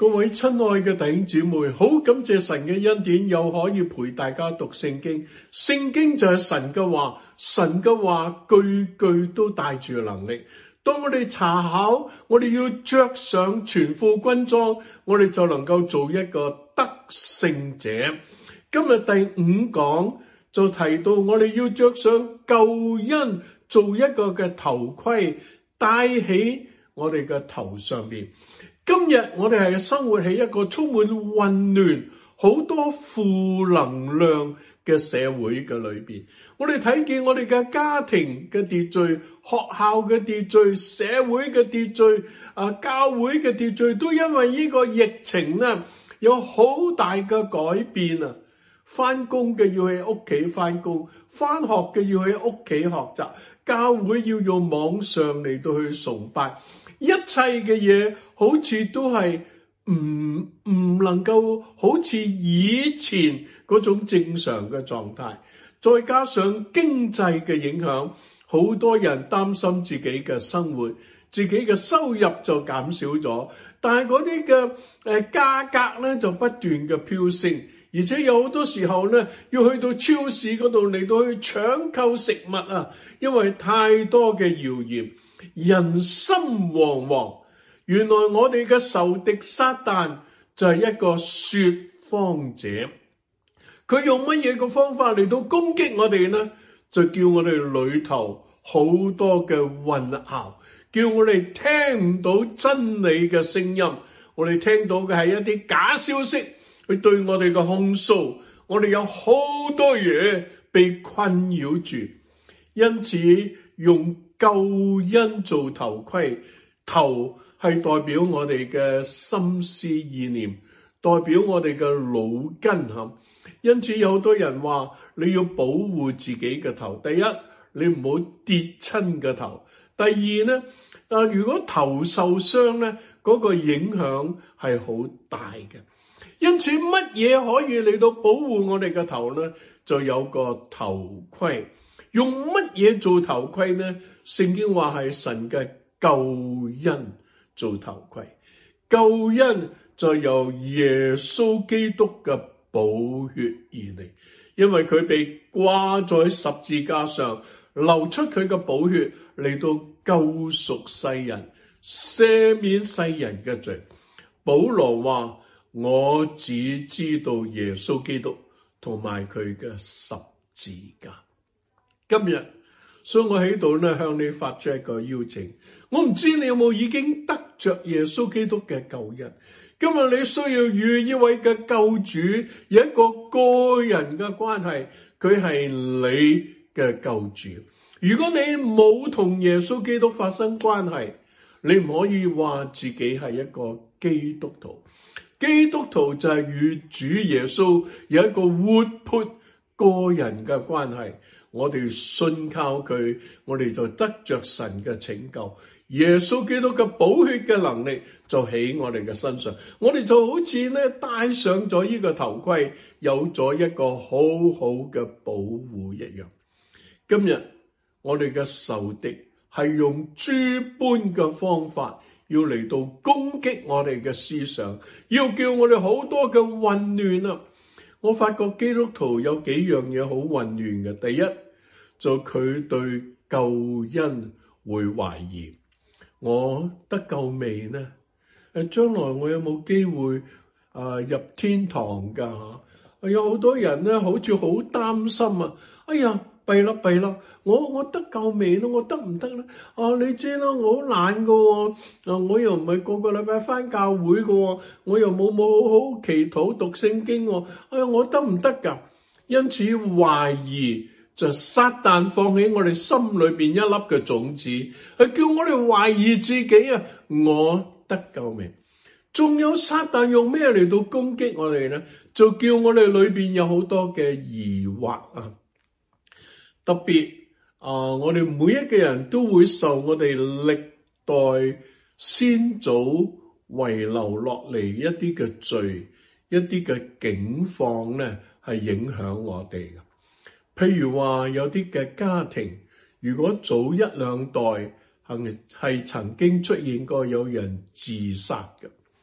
各位親愛嘅弟兄姊妹，好感謝神嘅恩典，又可以陪大家讀聖經。聖經就係神嘅話，神嘅話句句都帶住能力。當我哋查考，我哋要着上全副軍裝，我哋就能夠做一個得勝者。今日第5講就提到我哋要着上救恩，做一個嘅頭盔，戴喺我哋嘅頭上邊。今日我哋係生活喺一個充滿混亂、好多負能量嘅社會嘅裏邊。我哋睇見我哋嘅家庭嘅秩序、學校嘅秩序、社會嘅秩序、教會嘅秩序，都因為呢個疫情呢，有好大嘅改變啊！翻工嘅要喺屋企翻工，翻學嘅要喺屋企學習，教會要用網上嚟到去崇拜。一切嘅嘢好似都係唔能夠好似以前嗰種正常嘅狀態，再加上經濟嘅影響，好多人擔心自己嘅生活，自己嘅收入就減少咗，但係嗰啲嘅價格咧就不斷嘅飆升，而且有好多時候咧要去到超市嗰度嚟到去搶購食物啊，因為太多嘅謠言。人心惶惶，原來我哋嘅仇敵撒旦就係一個說謊者，佢用乜嘢嘅方法嚟到攻擊我哋呢？就叫我哋裏頭好多嘅混淆，叫我哋聽唔到真理嘅聲音，我哋聽到嘅係一啲假消息去對我哋嘅控訴，我哋有好多嘢被困擾住，因此用救恩做頭盔，頭係代表我哋嘅心思意念，代表我哋嘅腦筋吓。因此有好多人話你要保護自己嘅頭，第一，你唔好跌親個頭；第二呢，如果頭受傷呢，嗰個影響係好大嘅。因此乜嘢可以嚟到保護我哋嘅頭呢？就有個頭盔。用乜嘢做頭盔呢？聖經話係神嘅救恩做頭盔，救恩就由耶穌基督嘅寶血而嚟，因為佢被掛在十字架上，流出佢嘅寶血嚟到救贖世人，赦免世人嘅罪。保羅話：我只知道耶穌基督同埋佢嘅十字架。今日，所以我喺度咧向你發出一個邀請。我唔知你有冇已經得着耶穌基督嘅救恩。今日你需要與呢位嘅救主有一個個人嘅關係，佢係你嘅救主。如果你冇同耶穌基督發生關係，你唔可以話自己係一個基督徒。基督徒就係與主耶穌有一個活潑個人嘅關係。我哋信靠佢，我哋就得着神嘅拯救。耶穌基督嘅寶血嘅能力就喺我哋嘅身上，我哋就好似咧戴上咗呢個頭盔，有咗一個好好嘅保護一樣。今日我哋嘅仇敵係用諸般嘅方法，要嚟到攻擊我哋嘅思想，要叫我哋好多嘅混亂啊！我發覺基督徒有幾樣嘢好混亂嘅。第一，就佢對救恩會懷疑，我得救未呢？將來我有冇機會入天堂噶？有好多人咧，好似好擔心啊！哎呀，弊啦！我得救未呢？我得唔得呢？你知啦，我好懶噶，我又唔係個個禮拜返教會噶，我又冇好好祈禱讀聖經，我得唔得噶？因此懷疑就撒旦放喺我哋心裏邊一粒嘅種子，係叫我哋懷疑自己啊！我得救未？仲有撒旦用咩嚟到攻擊我哋呢？就叫我哋裏邊有好多嘅疑惑啊！特別我哋每一個人都會受我哋歷代先祖遺留落嚟一啲嘅罪，一啲嘅境況咧，係影響我哋嘅。譬如話有啲嘅家庭，如果早一兩代係曾經出現過有人自殺嘅，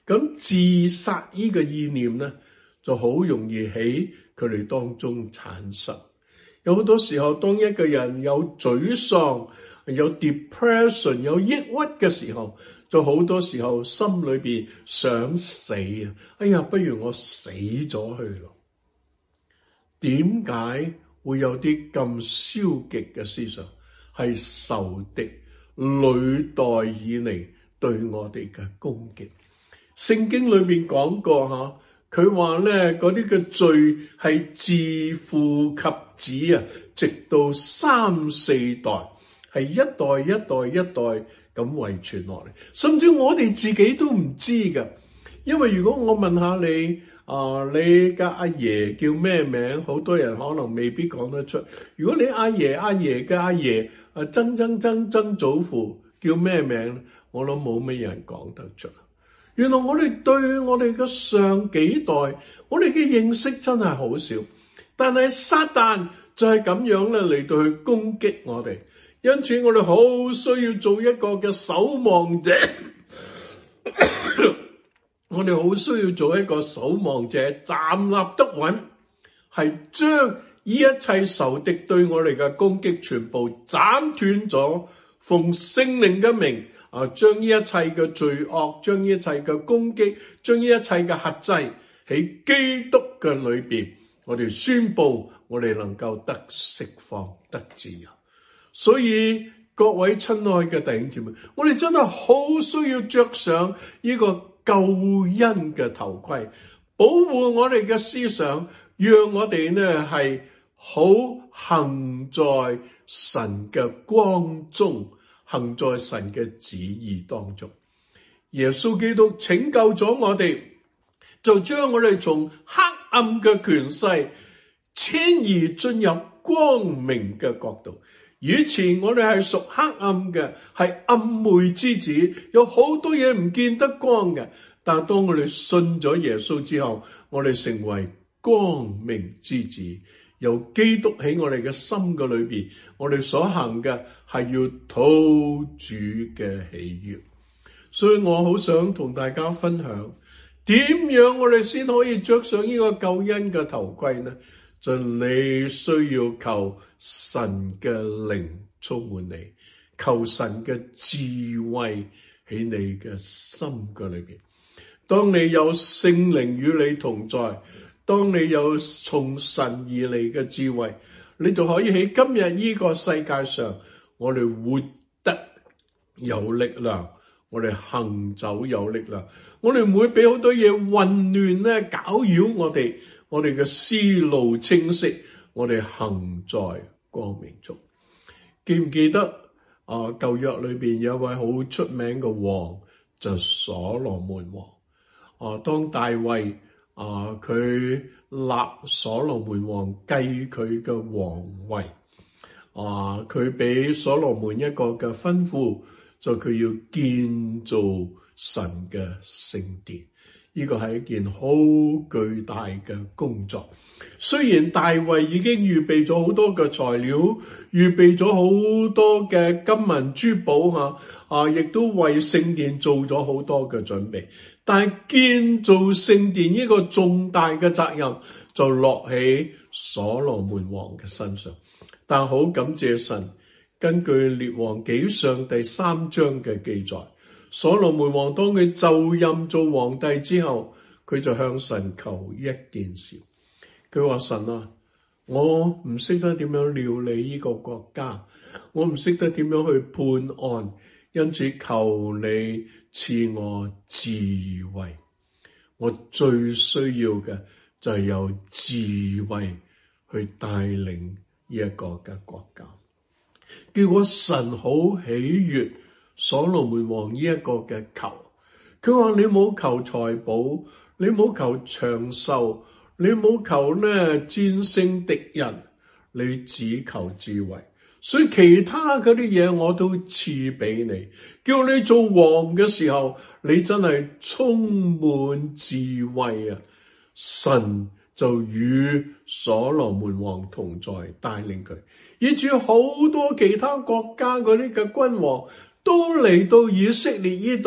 咁自殺呢個意念呢，就好容易喺佢哋當中產生。有好多時候，當一個人有沮喪、有 depression、有抑鬱嘅時候，就好多時候心裏邊想死啊！哎呀，不如我死咗去咯。點解會有啲咁消極嘅思想？係仇敵屢代以嚟對我哋嘅攻擊。聖經裏邊講過佢話咧，嗰啲嘅罪係自父及子啊，直到3、4代，係一代一代一代咁遺傳落嚟，甚至我哋自己都唔知㗎。因為如果我問下你，你嘅阿爺叫咩名？好多人可能未必講得出。如果你阿爺嘅阿爺，曾祖父叫咩名？我諗冇乜人講得出。原來我哋對我哋嘅上幾代，我哋嘅認識真係好少。但係撒旦就係咁樣咧嚟到去攻擊我哋，因此我哋好需要做一個嘅守望者。我哋好需要做一個守望者，站立得穩，係將呢一切仇敵對我哋嘅攻擊全部斬斷咗，奉聖靈嘅名將呢一切嘅罪惡，將呢一切嘅攻擊，將呢一切嘅轄制喺基督嘅裏邊，我哋宣布我哋能夠得釋放，得自由。所以各位親愛嘅弟兄姊妹，我哋真係好需要着上呢個救恩嘅頭盔，保護我哋嘅思想，讓我哋呢係好行在神嘅光中，行在神嘅旨意當中。耶穌基督拯救咗我哋，就將我哋從黑暗嘅權勢遷移進入光明嘅國度。以前我哋係屬黑暗嘅，係暗昧之子，有好多嘢唔見得光嘅。但係當我哋信咗耶穌之後，我哋成為光明之子，有基督喺我哋嘅心嘅裏邊，我哋所行嘅係要討主嘅喜悅。所以我好想同大家分享，點樣我哋先可以着上呢個救恩嘅頭盔呢？就你需要求神嘅靈充滿你，求神嘅智慧喺你嘅心嘅裏邊。當你有聖靈與你同在，當你有從神而嚟嘅智慧，你就可以喺今日呢個世界上，我哋活得有力量，我哋行走有力量，我哋唔會俾好多嘢混亂咧攪擾我哋。我哋嘅思路清晰，我哋行在光明中。記唔記得舊約裏邊有位好出名嘅王，就所羅門王。當大衛佢立所羅門王繼佢嘅王位，佢俾所羅門一個嘅吩咐，就佢要建造神嘅聖殿。呢個係一件好巨大嘅工作。雖然大衛已經預備咗好多嘅材料，預備咗好多嘅金銀珠寶亦都為聖殿做咗好多嘅準備，但係建造聖殿呢個重大嘅責任就落喺所羅門王嘅身上。但好感謝神，根據列王紀上第3章嘅記載，所羅門王當佢就任做皇帝之後，佢就向神求一件事。佢話：神啊，我唔識得點樣料理呢個國家，我唔識得點樣去判案，因此求你賜我智慧。我最需要嘅就係有智慧去帶領呢一個嘅國家。結果神好喜悅所羅門王呢一個嘅求，佢話：你冇求財寶，你冇求長壽，你冇求戰勝敵人，你只求智慧。所以其他嗰啲嘢我都賜俾你，叫你做王嘅時候，你真係充滿智慧啊！神就與所羅門王同在，帶領佢，以至好多其他國家嗰啲嘅君王都嚟到以色列呢度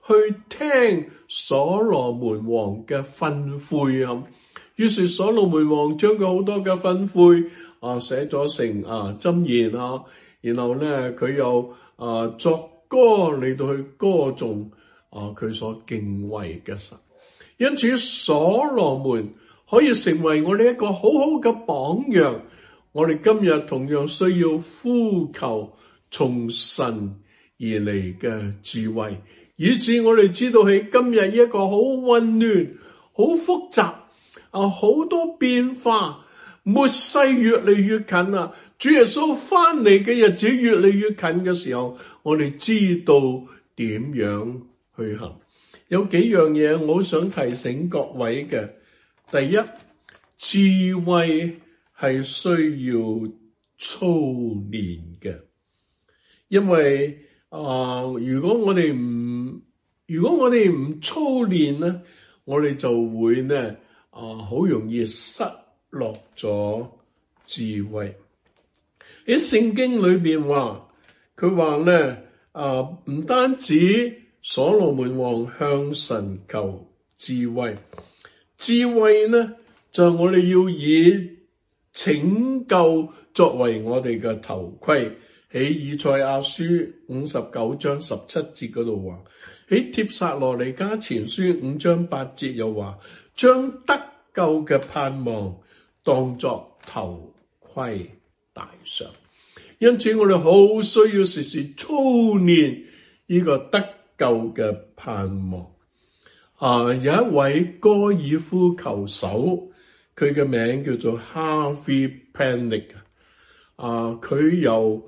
去聽所羅門王嘅訓誨啊。於是所羅門王將佢好多嘅訓誨寫咗成箴言啊，然後咧佢又作歌嚟到去歌頌佢所敬畏嘅神。因此所羅門可以成為我哋一個好好嘅榜樣。我哋今日同樣需要呼求從神而嚟嘅智慧，以致我哋知道喺今日一個好混亂、好複雜好多變化，末世越嚟越近啦，主耶穌翻嚟嘅日子越嚟越近嘅時候，我哋知道點樣去行。有幾樣嘢我好想提醒各位嘅。第一，智慧係需要操練嘅，因為如果我哋唔操練咧，我哋就會咧好容易失落咗智慧。喺聖經裏邊話，佢話咧唔單止所羅門王向神求智慧，智慧咧就係我哋要以拯救作為我哋嘅頭盔。喺以賽亞書59章17節嗰度話，喺帖撒羅尼迦前書5章8節又話，將得救嘅盼望當作頭盔戴上。因此我哋好需要時時操練呢個得救嘅盼望。有一位高爾夫球手，佢嘅名叫做 Harvey Penick。佢由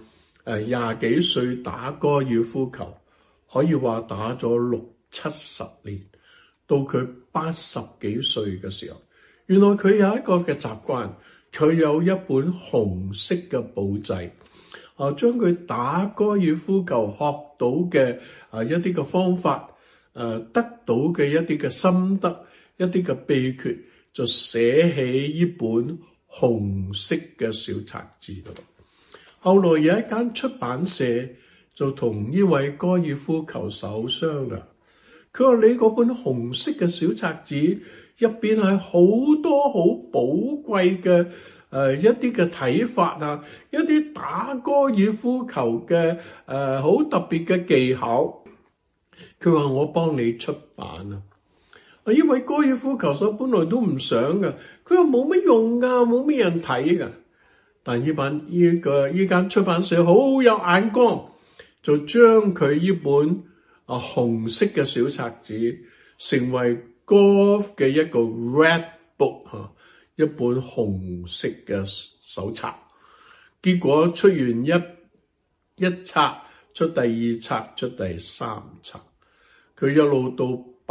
20幾歲打高爾夫球，可以話打咗60-70年，到佢80幾歲嘅時候，原來佢有一個嘅習慣，佢有一本紅色嘅簿仔，將佢打高爾夫球學到嘅一啲嘅方法，得到嘅一啲嘅心得，一啲嘅秘訣，就寫喺呢本紅色嘅小冊子度。後來有一間出版社就同呢位高爾夫球手商量，佢話你嗰本紅色嘅小冊子入邊係好多好寶貴嘅一啲嘅睇法啊，一啲打高爾夫球嘅好特別嘅技巧。佢話我幫你出版啊。呢位高爾夫球手本來都唔想噶，佢話冇乜用噶，冇乜人睇噶。但呢間出版社好有眼光，就將佢呢本紅色嘅小冊子成為 golf 嘅一個 red book 一本紅色嘅手冊。結果出完一冊，出第二冊，出第3冊，佢一路到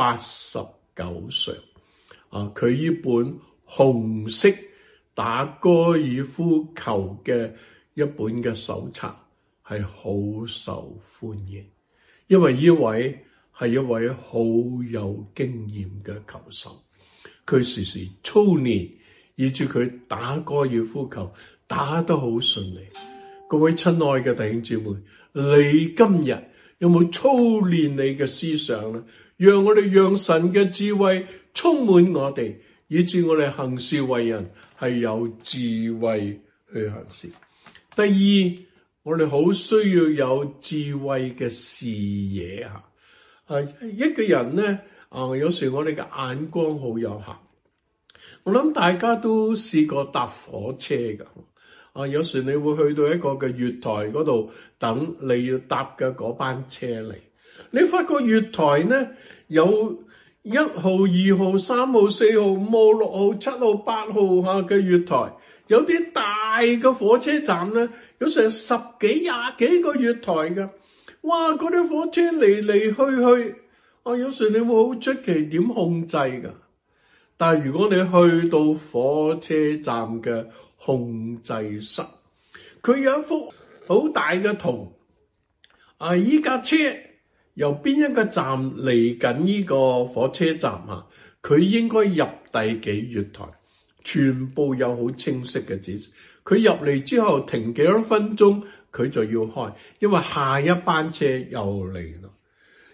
89歲佢呢本紅色打高爾夫球嘅一本嘅手冊係好受歡迎，因為呢位係一位好有經驗嘅球手，佢時時操練，以致佢打高爾夫球打得好順利。各位親愛嘅弟兄姊妹，你今日有冇操練你嘅思想呢？讓神嘅智慧充滿我哋，以致我哋行事為人係有智慧去行事。第二，我哋好需要有智慧嘅視野一個人呢，有時我哋嘅眼光好有限。我諗大家都試過搭火車噶，有時你會去到一個嘅月台嗰度等你要搭嘅嗰班車嚟，你發覺月台呢有1號、2號、3號、4號、5號、6號、7號、8號嘅月台，有啲大嘅火車站呢，有成10幾、20幾個月台嘅。哇！嗰啲火車嚟嚟去去，有時你會好出奇點控制噶。但係如果你去到火車站嘅控制室，佢有一幅好大嘅圖，依架車由邊一個站嚟緊呢個火車站佢應該入第幾月台，全部有好清晰嘅指示。佢入嚟之後停幾多分鐘，佢就要開，因為下一班車又嚟啦。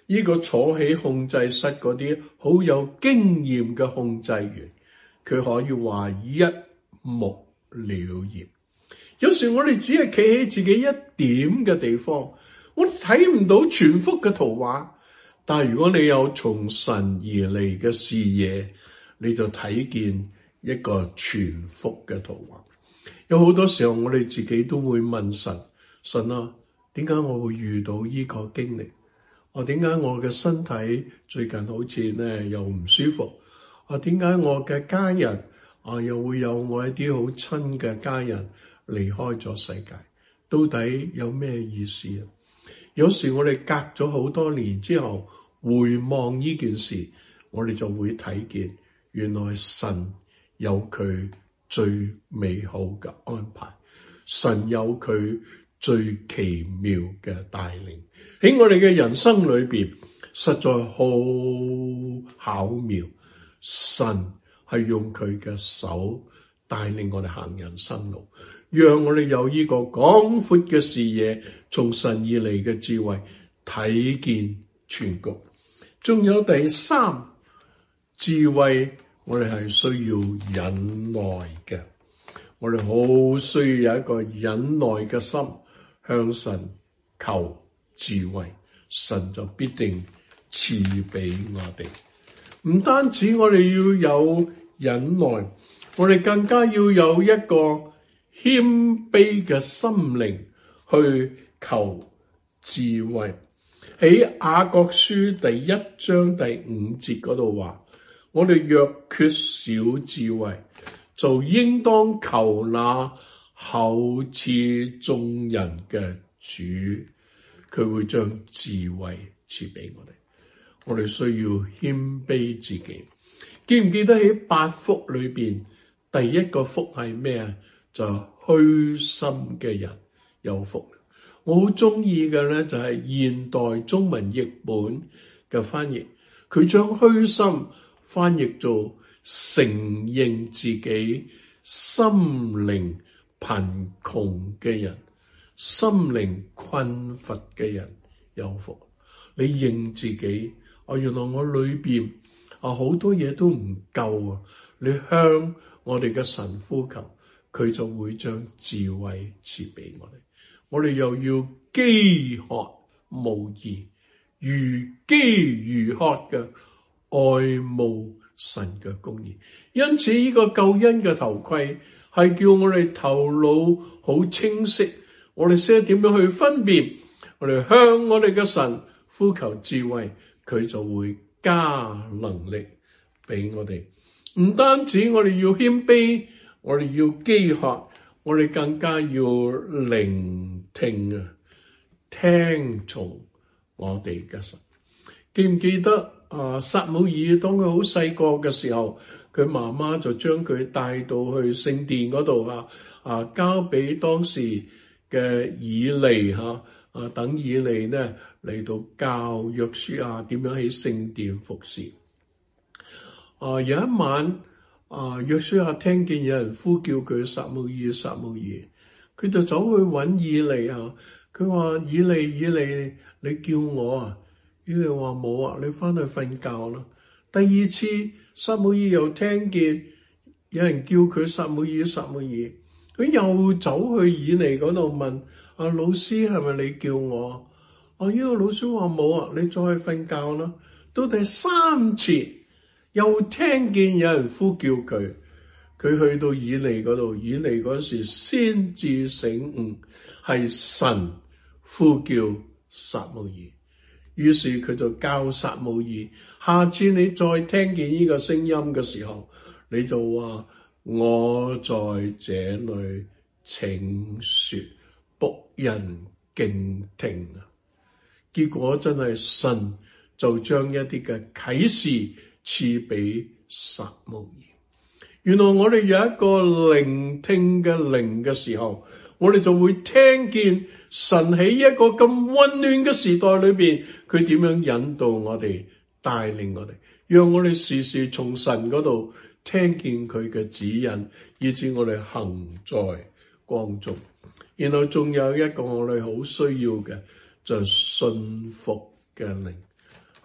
呢個坐喺控制室嗰啲好有經驗嘅控制員，佢可以話一目了然。有時我哋只係企喺自己一點嘅地方，我睇唔到全幅嘅圖畫。但係如果你有從神而嚟嘅視野，你就睇見一個全幅嘅圖畫。有好多時候我哋自己都會問神：神啊，點解我會遇到呢個經歷？點解我嘅身體最近好似又唔舒服？點解我嘅家人又會有我一啲好親嘅家人離開咗世界？到底有咩意思啊？有時我哋隔咗好多年之後回望呢件事，我哋就會睇見原來神有佢最美好嘅安排，神有佢最奇妙嘅帶領。喺我哋嘅人生裏邊，實在好巧妙。神係用佢嘅手帶領我哋行人生路，讓我哋有呢個廣闊嘅視野，從神而嚟嘅智慧，睇見全局。仲有第三，智慧我哋係需要忍耐嘅，我哋好需要有一個忍耐嘅心，向神求智慧，神就必定賜俾我哋。唔單止我哋要有忍耐，我哋更加要有一個謙卑嘅心靈去求智慧。喺雅各書第1章第5節嗰度話，我哋若缺少智慧，就應當求那厚賜眾人嘅主，佢會將智慧賜俾我哋。我哋需要謙卑自己。記唔記得喺8福裏邊，第一個福係咩啊？就虛心嘅人有福。我好中意嘅咧，就係現代中文譯本嘅翻譯，佢將虛心翻譯做承認自己心靈貧窮嘅人，心靈困乏嘅人有福。你認自己，原來我裏邊好多嘢都唔夠啊！你向我哋嘅神呼求，佢就會將智慧賜俾我哋。我哋又要飢渴慕義，如飢如渴嘅愛慕神嘅公義。因此呢個救恩嘅頭盔係叫我哋頭腦好清晰，我哋識得點樣去分辨，我哋向我哋嘅神呼求智慧，佢就會加能力俾我哋。唔單止我哋要謙卑，我哋要飢渴，我哋更加要聆聽啊，聽從我哋嘅神。記唔記得撒母耳當佢好細個嘅時候，佢媽媽就將佢帶到去聖殿嗰度交俾當時嘅以利等以利呢嚟到教約書亞點樣喺聖殿服侍。有一晚約書亞聽見有人呼叫佢，撒母耳，撒母耳，佢就走去揾以利佢話以利，你叫我啊？以利話冇啊，你翻去瞓覺啦。第二次撒母耳又聽見有人叫佢，撒母耳，撒母耳，佢又走去以利嗰度問老師，係咪你叫我？呢個老師話冇啊，你再去瞓覺啦。到第三次又聽見有人呼叫佢，佢去到以利嗰度，以利嗰時先至醒悟係神呼叫撒母耳，於是佢就教撒母耳，下次你再聽見呢個聲音嘅時候，你就話我在這裏，請說，僕人敬聽啊。結果真係神就將一啲嘅啟示賜俾撒母耳。原來我哋有一個聆聽嘅靈嘅時候，我哋就會聽見神喺一個咁混亂嘅時代裏邊，佢點樣引導我哋，帶領我哋，讓我哋時時從神嗰度聽見佢嘅指引，以致我哋行在光中。然後仲有一個我哋好需要嘅，就係信服嘅靈。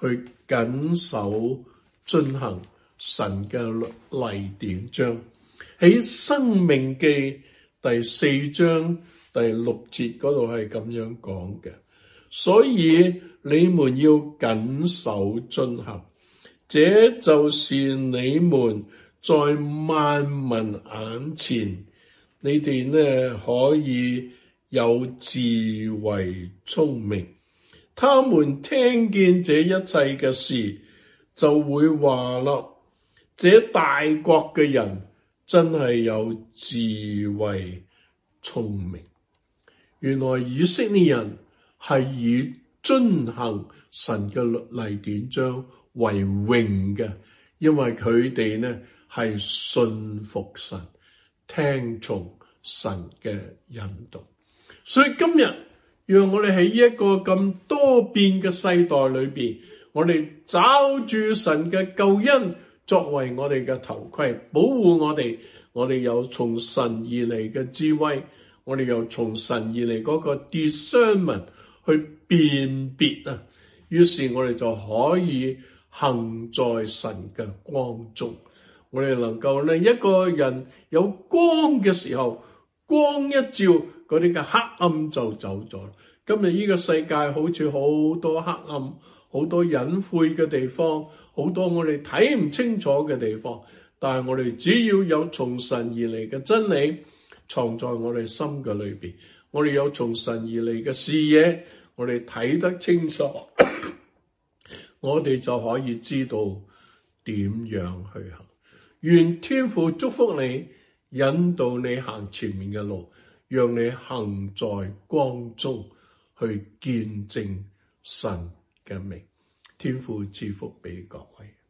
去謹守遵行神嘅律例典章。喺申命記第4章第6節嗰度係咁樣講嘅，所以你們要謹守遵行，這就是你們在萬民眼前，你哋呢可以有智慧聰明。他們聽見這一切嘅事，就會話啦，這大國嘅人真係有智慧聰明。原來以色列人係以遵行神嘅律例典章為榮嘅，因為佢哋呢係信服神，聽從神嘅引導。所以今日讓我哋喺一個咁多變嘅世代裏邊，我哋抓住神嘅救恩作為我哋嘅頭盔，保護我哋。我哋有從神而嚟嘅智慧，我哋有從神而嚟嗰個 discernment 去辨別啊。於是我哋就可以行在神嘅光中。我哋能夠呢，一個人有光嘅時候，光一照，嗰啲嘅黑暗就走咗。今日呢個世界好似好多黑暗，好多隱晦嘅地方，好多我哋睇唔清楚嘅地方。但係我哋只要有從神而嚟嘅真理藏在我哋心嘅裏邊，我哋有從神而嚟嘅視野，我哋睇得清楚，我哋就可以知道點樣去行。願天父祝福你，引導你行前面嘅路，讓你行在光中，去見證神嘅名。天父賜福俾各位。